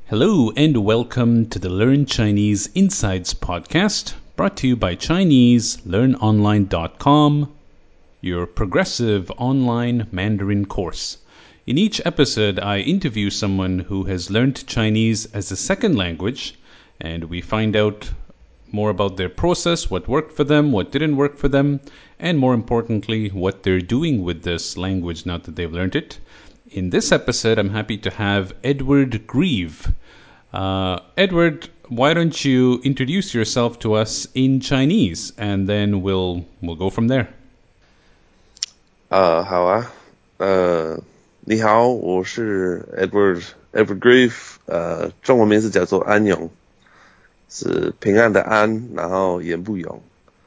Hello and welcome to the Learn Chinese Insights podcast, brought to you by ChineseLearnOnline.com, your progressive online Mandarin course. In each episode, I interview someone who has learned Chinese as a second language, and we find out more about their process, what worked for them, what didn't work for them, and more importantly, what they're doing with this language now that they've learned it. In this episode, I'm happy to have Edward Grieve. Edward, why don't you introduce yourself to us in Chinese, and then we'll go from there. 好啊，你好，我是 Edward Grieve，中文名字叫做安永，是平安的安，然后言不永。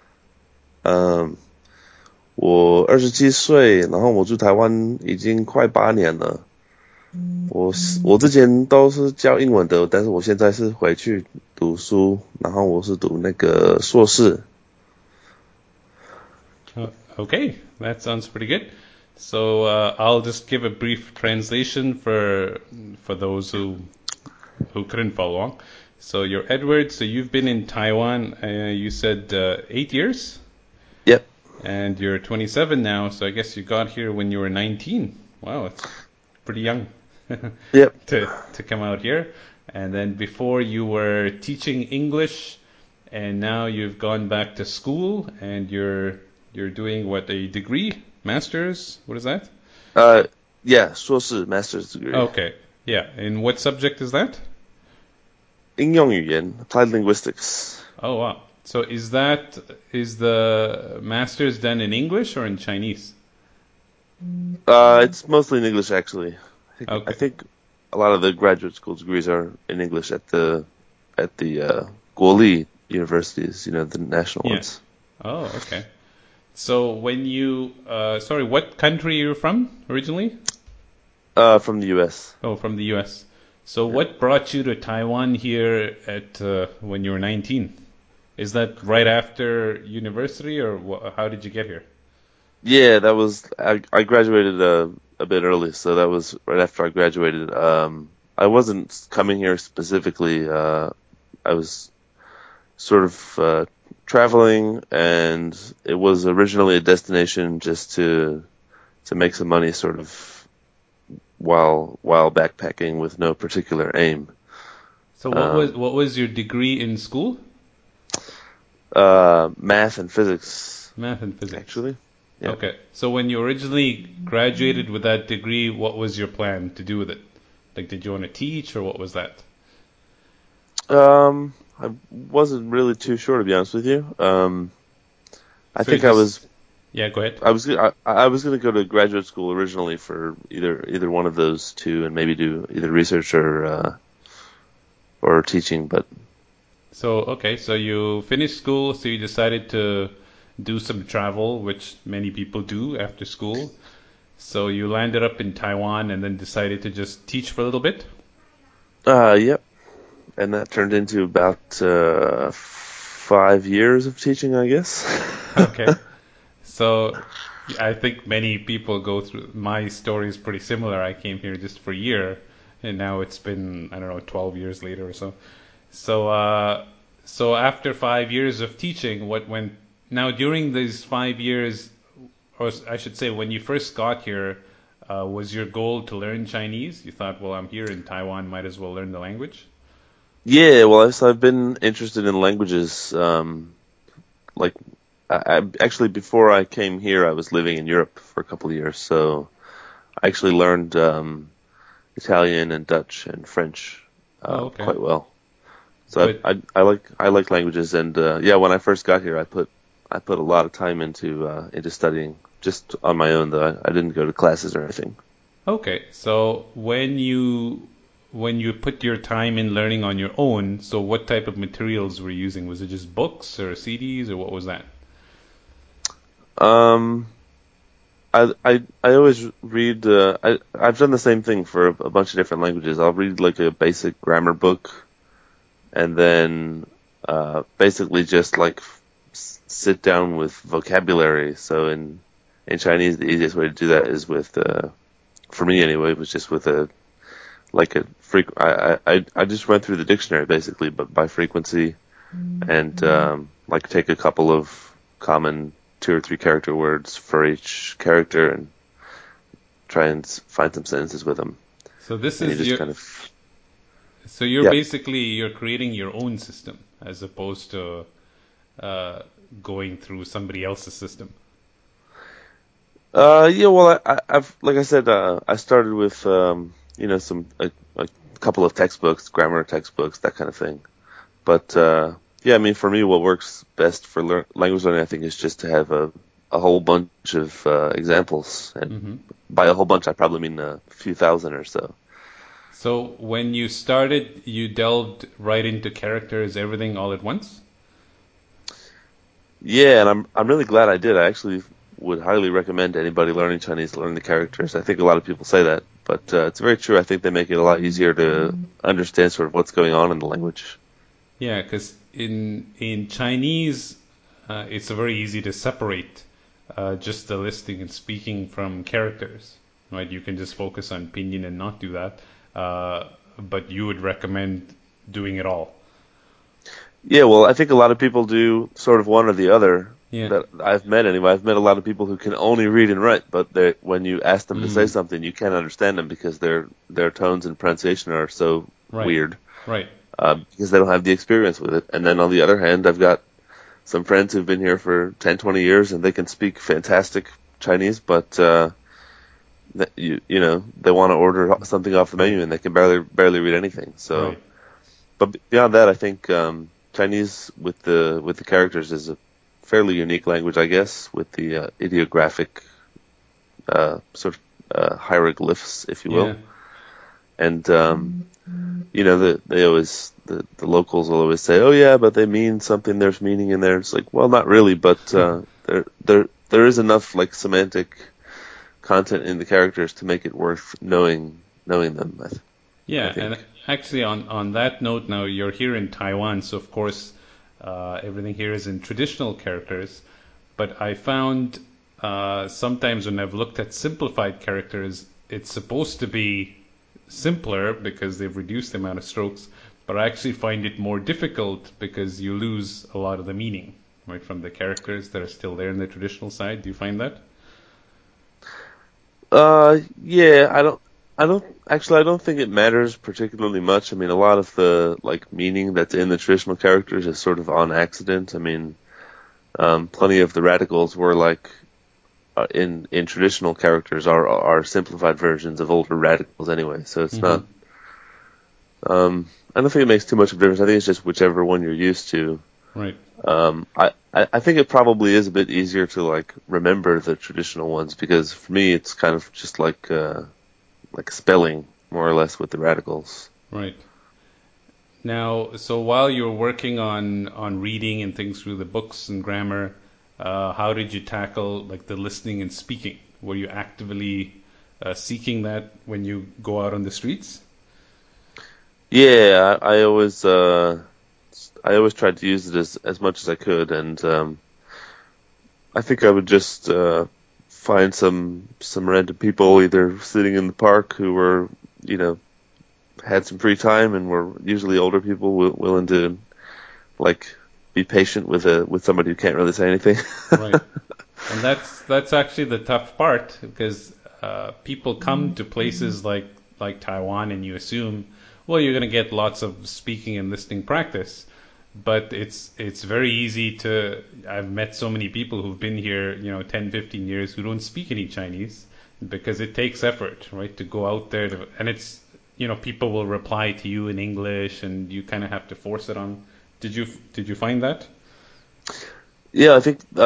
我27岁，然后我住台湾已经快8年了。我之前都是教英文的，但是我现在是回去读书，然后我是读那个硕士。 Okay, that sounds pretty good. So I'll just give a brief translation for those who couldn't follow along. So you're Edward. So you've been in Taiwan. You said 8 years. Yep. And you're 27 now. So I guess you got here when you were 19. Wow, it's pretty young. Yep. to come out here. And then before you were teaching English, and now you've gone back to school, and you're doing what, a degree, master's? What is that? Yeah, 硕士 master's degree. Okay, yeah. And what subject is that? 应用语言 applied linguistics. Oh wow. So is the master's done in English or in Chinese? It's mostly in English, actually. Okay. I think a lot of the graduate school degrees are in English at the Guoli universities, the national ones. Oh, okay. So when you, what country are you from originally? From the U.S. Oh, from the U.S. So what brought you to Taiwan here at when you were 19? Is that right after university, or how did you get here? Yeah, that was I graduated a bit early, so that was right after I graduated. I wasn't coming here specifically. I was sort of traveling, and it was originally a destination just to make some money, sort of while backpacking with no particular aim. So what was your degree in school? Math and physics. Math and physics. Actually. Yeah. Okay. So when you originally graduated with that degree, what was your plan to do with it? Like, did you want to teach, or what was that? I wasn't really too sure, to be honest with you. I was. Yeah, go ahead. I was going to go to graduate school originally for either one of those two, and maybe do either research or teaching. But so you finished school, so you decided to do some travel, which many people do after school. So you landed up in Taiwan and then decided to just teach for a little bit? Yep. And that turned into about 5 years of teaching, I guess. Okay. So I think many people go through, my story is pretty similar. I came here just for a year, and now it's been, 12 years later or so. So after 5 years of teaching, what went, now during these 5 years, or I should say when you first got here, was your goal to learn Chinese? You thought, well, I'm here in Taiwan, might as well learn the language? Yeah, well, I've been interested in languages. Like, I actually, before I came here, I was living in Europe for a couple of years, so I actually learned Italian and Dutch and French quite well. So I like languages, and when I first got here, I put a lot of time into studying just on my own, though. I didn't go to classes or anything. Okay, so when you put your time in learning on your own, so what type of materials were you using? Was it just books or CDs, or what was that? I always read. I've done the same thing for a bunch of different languages. I'll read like a basic grammar book, and then basically just like sit down with vocabulary. So in Chinese, the easiest way to do that is with, for me anyway, was just with like a I just went through the dictionary basically, but by frequency, and like take a couple of common 2 or 3 character words for each character and try and find some sentences with them. So this And you is just your kind of, so you're yeah. basically you're creating your own system as opposed to uh, going through somebody else's system. Yeah, well, I've like I said, I started with some a couple of textbooks, grammar textbooks, that kind of thing. But yeah, I mean, for me, what works best for language learning, I think, is just to have a whole bunch of examples, and Hmm. by a whole bunch, I probably mean a few thousand or so. So when you started, you delved right into characters, everything all at once. Yeah, and I'm really glad I did. I actually would highly recommend anybody learning Chinese to learn the characters. I think a lot of people say that, but it's very true. I think they make it a lot easier to understand sort of what's going on in the language. Yeah, because in Chinese, it's very easy to separate just the listening and speaking from characters, right? You can just focus on pinyin and not do that. But you would recommend doing it all. Yeah, well, I think a lot of people do sort of one or the other Yeah. that I've met anyway. I've met a lot of people who can only read and write, but when you ask them to say Mm, something, you can't understand them because their tones and pronunciation are so right. weird, Right. because they don't have the experience with it. And then on the other hand, I've got some friends who've been here for 10, 20 years and they can speak fantastic Chinese, but they want to order something off the Right. menu and they can barely read anything. So, Right. but beyond that, I think Chinese with the characters is a fairly unique language, I guess, with the ideographic sort of hieroglyphs, if you Yeah. will. And they always the locals will always say, "Oh yeah, but they mean something. There's meaning in there." It's like, well, not really, but there is enough like semantic content in the characters to make it worth knowing them. I Yeah, and think. actually, on that note, now you're here in Taiwan, so of course, everything here is in traditional characters. But I found sometimes when I've looked at simplified characters, it's supposed to be simpler because they've reduced the amount of strokes, but I actually find it more difficult because you lose a lot of the meaning, right, from the characters that are still there in the traditional side. Do you find that? Yeah, I don't think it matters particularly much. I mean, a lot of the like meaning that's in the traditional characters is sort of on accident. I mean, plenty of the radicals were like in traditional characters are simplified versions of older radicals anyway. So it's Mm-hmm. not. I don't think it makes too much of a difference. I think it's just whichever one you're used to. Right. I think it probably is a bit easier to like remember the traditional ones because for me it's kind of just like spelling more or less with the radicals. Right. Now, so while you're working on reading and things through the books and grammar, how did you tackle like the listening and speaking? Were you actively seeking that when you go out on the streets? Yeah, I always tried to use it as much as I could, and I think I would just find some random people either sitting in the park who were you know had some free time and were usually older people willing to like be patient with somebody who can't really say anything. Right. And that's actually the tough part because people come to places like Taiwan and you assume, well, you're going to get lots of speaking and listening practice, but it's very easy to. I've met so many people who've been here, 10, 15 years who don't speak any Chinese because it takes effort, right, to go out there and it's people will reply to you in English and you kind of have to force it on. Did you find that? Yeah,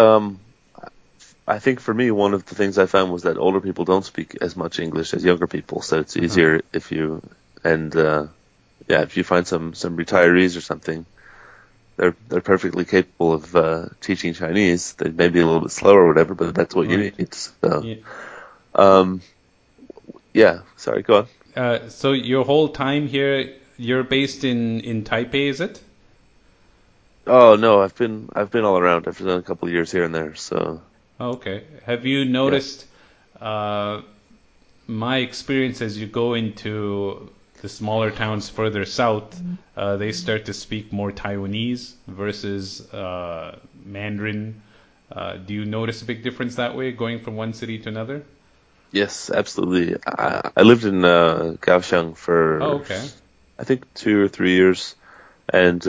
I think for me one of the things I found was that older people don't speak as much English as younger people, so it's Uh-huh. easier if you and yeah, if you find some retirees or something, they're perfectly capable of teaching Chinese. They may be a little bit slower or whatever, but that's what you Right. need. So Yeah. um, yeah, sorry, go on. So your whole time here, you're based in Taipei, is it? Oh no, I've been all around. I've done a couple of years here and there. So Oh, okay. Have you yeah. noticed uh, my experience as you go into the smaller towns further south, they start to speak more Taiwanese versus Mandarin. Do you notice a big difference that way, going from one city to another? Yes, absolutely. I lived in Kaohsiung Oh, for okay. I think 2 or 3 years, and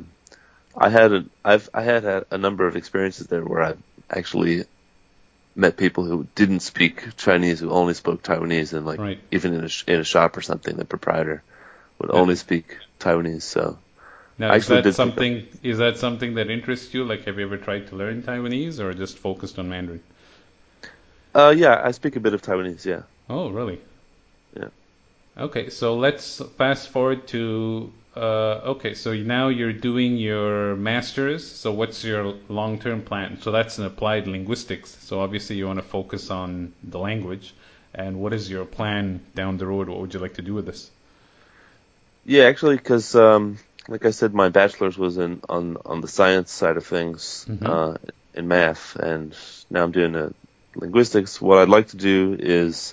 I had a number of experiences there where I actually met people who didn't speak Chinese, who only spoke Taiwanese, and like Right. even in a shop or something, the proprietor would Now, only speak Taiwanese. So now, I actually did pick up. is that something that interests you? Like, have you ever tried to learn Taiwanese or just focused on Mandarin? Yeah, I speak a bit of Taiwanese. Yeah, Oh, really? yeah. Okay, so let's fast forward to okay, so now you're doing your master's. So what's your long-term plan? So that's in applied linguistics. So obviously you want to focus on the language. And what is your plan down the road? What would you like to do with this? Yeah, actually, because like I said, my bachelor's was in on the science side of things, Mm-hmm. in math, and now I'm doing linguistics. What I'd like to do is,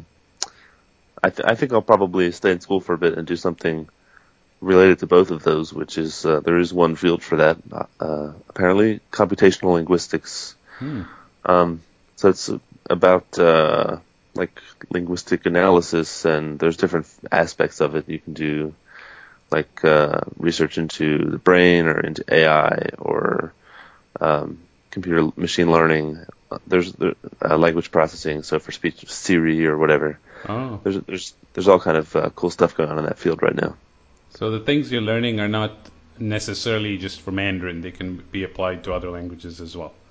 I think I'll probably stay in school for a bit and do something related to both of those, which is there is one field for that, apparently computational linguistics. Hmm. Um, so it's about like linguistic analysis, and there's different aspects of it. You can do like research into the brain or into AI or computer machine learning. There's language processing, so for speech, Siri or whatever. Oh, There's all kind of cool stuff going on in that field right now. so the things you're learning are not necessarily just for Mandarin. They can be applied to other languages as well.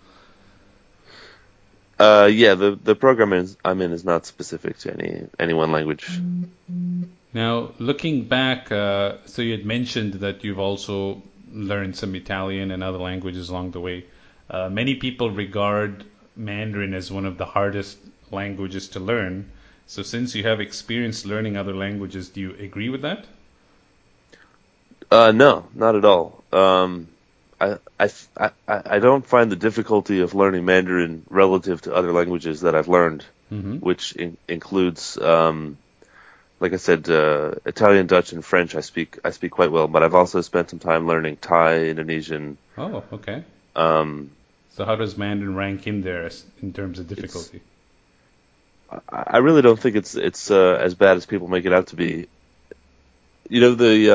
Yeah, the program I'm in is not specific to any one language. Now, looking back, so you had mentioned that you've also learned some Italian and other languages along the way. Many people regard Mandarin as one of the hardest languages to learn. So, since you have experience learning other languages, do you agree with that? No, not at all. I don't find the difficulty of learning Mandarin relative to other languages that I've learned, Mm-hmm. which includes, like I said, Italian, Dutch, and French. I speak quite well, but I've also spent some time learning Thai, Indonesian. Oh, okay. Um, So, how does Mandarin rank in there in terms of it's difficulty? I really don't think it's as bad as people make it out to be. You know, the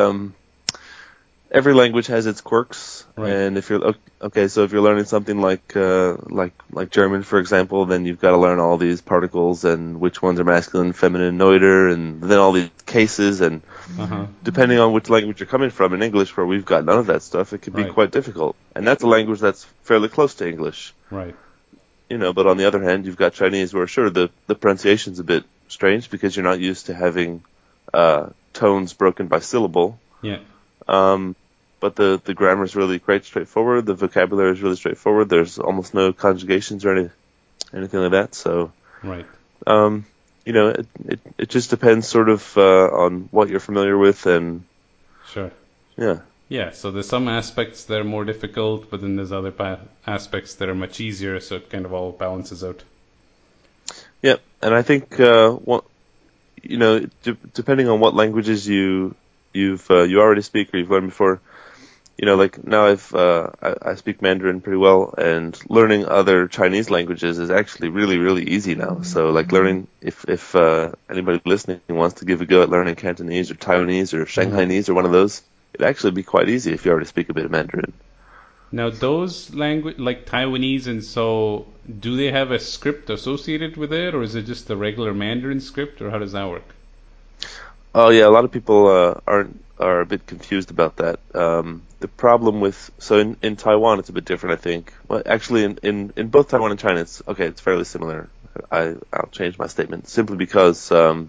every language has its quirks, Right. and if you're okay, so if you're learning something like German, for example, then you've got to learn all these particles and which ones are masculine, feminine, neuter, and then all these cases, and Uh huh. depending on which language you're coming from, in English, where we've got none of that stuff, it can be Right. quite difficult. And that's a language that's fairly close to English, Right. but on the other hand, you've got Chinese, where sure the pronunciation's a bit strange because you're not used to having tones broken by syllable. Yeah. Um, but the grammar is really quite straightforward. The vocabulary is really straightforward. There's almost no conjugations or anything like that. So, Right. um, it just depends sort of on what you're familiar with, and Sure. yeah, Yeah, so there's some aspects that are more difficult, but then there's other aspects that are much easier, so it kind of all balances out. yeah. And I think what depending on what languages you already speak or you've learned before. Like now I speak Mandarin pretty well, and learning other Chinese languages is actually really, really easy now. So like learning, if anybody listening wants to give a go at learning Cantonese or Taiwanese or Hmm. Shanghainese or one of those, it'd actually be quite easy if you already speak a bit of Mandarin. Now, those language like Taiwanese, and so do they have a script associated with it, or is it just the regular Mandarin script, or how does that work? Oh yeah, a lot of people are a bit confused about that. The problem with so in Taiwan it's a bit different, I think. Well, actually, in both Taiwan and China, it's okay. It's fairly similar. I'll change my statement simply because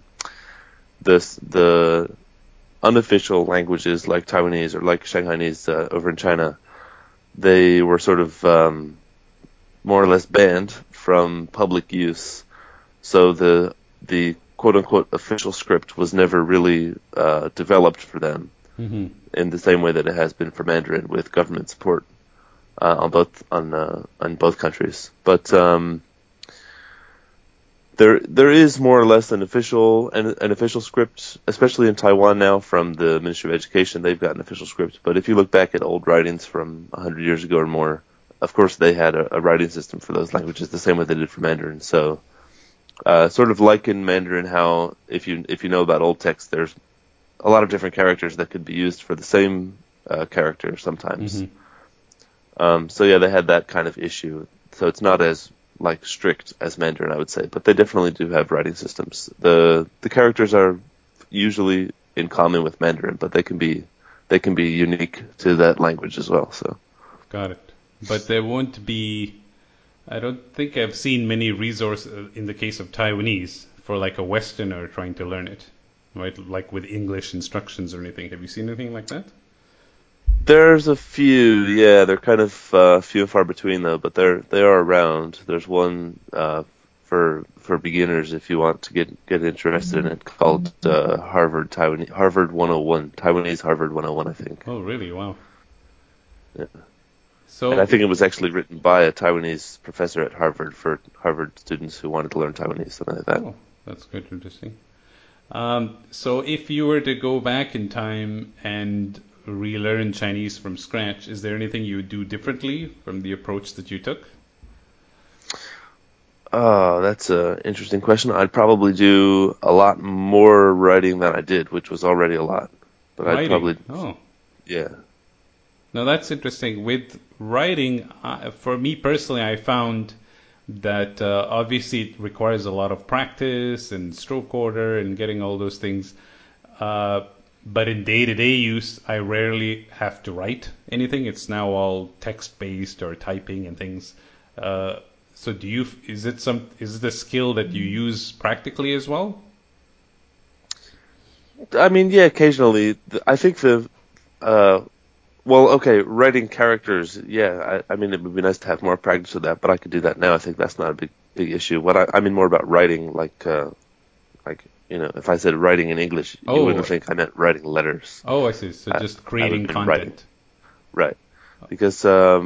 the unofficial languages like Taiwanese or like Shanghainese over in China, they were sort of more or less banned from public use. So the quote unquote official script was never really developed for them Hmm. in the same way that it has been for Mandarin with government support on both countries. But There is more or less an official script, especially in Taiwan now from the Ministry of Education. They've got an official script. But if you look back at old writings from 100 years ago or more, of course they had a writing system for those languages, the same way they did for Mandarin. So, sort of like in Mandarin, how if you know about old text, there's a lot of different characters that could be used for the same character sometimes. So yeah, they had that kind of issue. So it's not as like strict as Mandarin, I would say, but they definitely do have writing systems. The characters are usually in common with Mandarin, but they can be unique to that language as well. So Got it. But there won't be. I don't think I've seen many resources in the case of Taiwanese for like a Westerner trying to learn it, right? Like with English instructions or anything. Have you seen anything like that? there's a few, yeah, they're kind of few and far between though, but they are around. There's one for beginners if you want to get interested in it called Harvard 101, Taiwanese Harvard 101, I think. Oh, really? Wow. Yeah. And I So, think it was actually written by a Taiwanese professor at Harvard for Harvard students who wanted to learn Taiwanese, something like that. oh, that's quite interesting. So if you were to go back in time and relearn Chinese from scratch, is there anything you would do differently from the approach that you took? Oh, that's an interesting question. I'd probably do a lot more writing than I did, which was already a lot. But I'd Writing. probably, Oh, yeah. now that's interesting. With writing, for me personally, I found that obviously it requires a lot of practice and stroke order and getting all those things. Uh, but in day-to-day use, I rarely have to write anything. It's now all text-based or typing and things. Uh, so is it a skill that you use practically as well? I mean, yeah, occasionally. I think uh, well, okay, writing characters, yeah, I mean, it would be nice to have more practice with that, but I could do that now. I think that's not a big issue. I mean more about writing, like, if I said writing in English, you wouldn't Oh, think I meant writing letters. oh, I see. So just I would creating mean writing, content. right? Because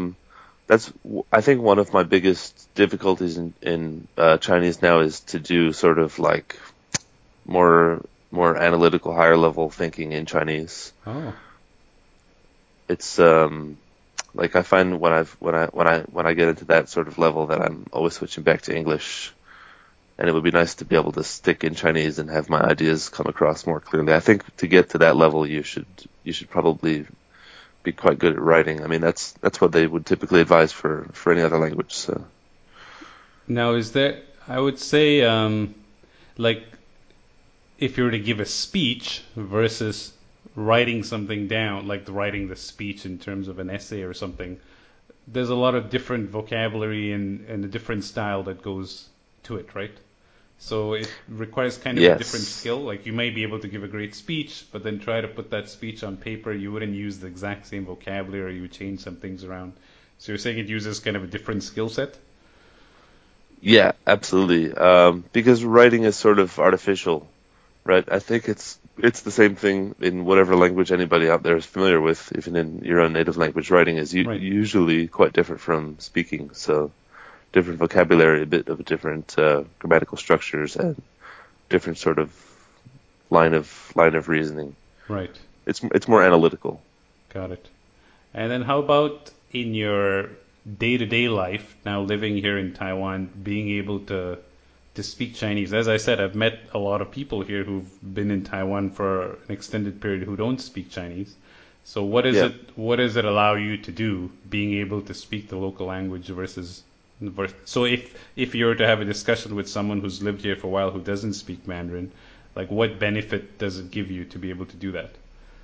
I think one of my biggest difficulties in Chinese now is to do sort of like more analytical, higher level thinking in Chinese. Oh, It's like I find when I get into that sort of level that I'm always switching back to English, and it would be nice to be able to stick in Chinese and have my ideas come across more clearly. I think to get to that level, you should probably be quite good at writing. I mean, that's what they would typically advise for any other language. So now is there? I would say, like if you were to give a speech versus writing something down, like writing the speech in terms of an essay or something, there's a lot of different vocabulary and a different style that goes to it, right? So it requires kind of a different yes, skill. Like you may be able to give a great speech, but then try to put that speech on paper, you wouldn't use the exact same vocabulary, you would change some things around. So you're saying it uses kind of a different skill set? yeah, absolutely. Because writing is sort of artificial, right? I think it's the same thing in whatever language anybody out there is familiar with, even in your own native language. Writing is Right. usually quite different from speaking, so different vocabulary, a bit of a different grammatical structures, and different sort of line of reasoning. Right. It's more analytical. Got it. And then how about in your day-to-day life, now living here in Taiwan, being able to speak Chinese? As I said, I've met a lot of people here who've been in Taiwan for an extended period who don't speak Chinese. So Yeah. what does it allow you to do being able to speak the local language so if you were to have a discussion with someone who's lived here for a while who doesn't speak Mandarin, like what benefit does it give you to be able to do that?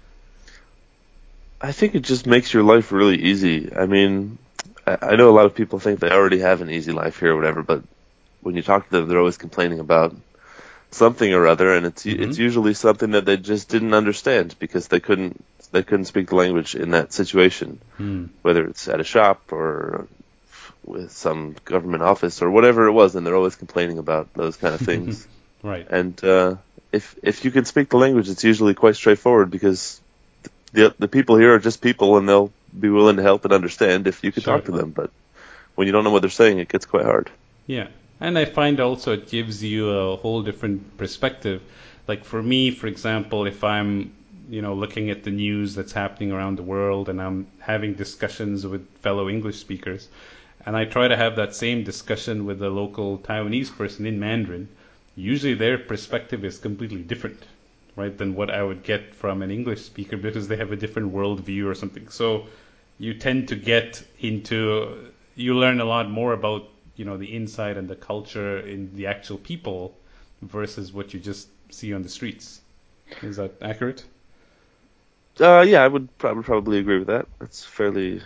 I think it just makes your life really easy. I mean, I know a lot of people think they already have an easy life here or whatever, but when you talk to them, they're always complaining about something or other, and it's Mm-hmm. usually something that they just didn't understand because they couldn't speak the language in that situation, Hmm. whether it's at a shop or with some government office or whatever it was, and they're always complaining about those kind of things. Right. And if you can speak the language, it's usually quite straightforward because the people here are just people, and they'll be willing to help and understand if you can talk Sure. to them. But when you don't know what they're saying, it gets quite hard. Yeah. And I find also it gives you a whole different perspective. Like for me, for example, if I'm, looking at the news that's happening around the world and I'm having discussions with fellow English speakers, and I try to have that same discussion with a local Taiwanese person in Mandarin, usually their perspective is completely different, right, than what I would get from an English speaker because they have a different worldview or something. So you tend to you learn a lot more about, the inside and the culture in the actual people versus what you just see on the streets. Is that accurate? Yeah, I would probably agree with that. That's fairly.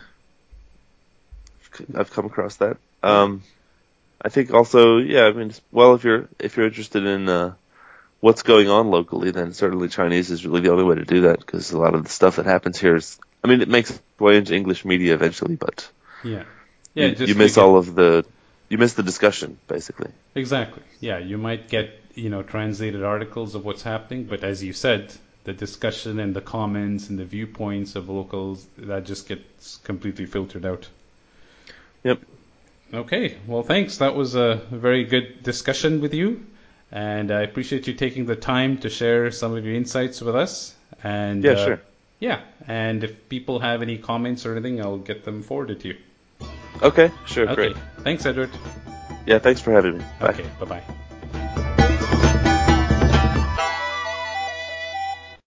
I've come across that. Yeah. I think also, yeah. I mean, well, if you're interested in what's going on locally, then certainly Chinese is really the only way to do that because a lot of the stuff that happens here is. I mean, it makes its way into English media eventually, but Yeah. Yeah, you just you miss get all of the you miss the discussion basically. exactly. Yeah, you might get, translated articles of what's happening, but as you said, the discussion and the comments and the viewpoints of locals, that just gets completely filtered out. Yep. Okay, well, thanks. That was a very good discussion with you, and I appreciate you taking the time to share some of your insights with us. And Yeah, sure. yeah, and if people have any comments or anything, I'll get them forwarded to you. Okay, sure, great. Okay, thanks, Edward. Yeah, thanks for having me. Bye. Okay, bye bye.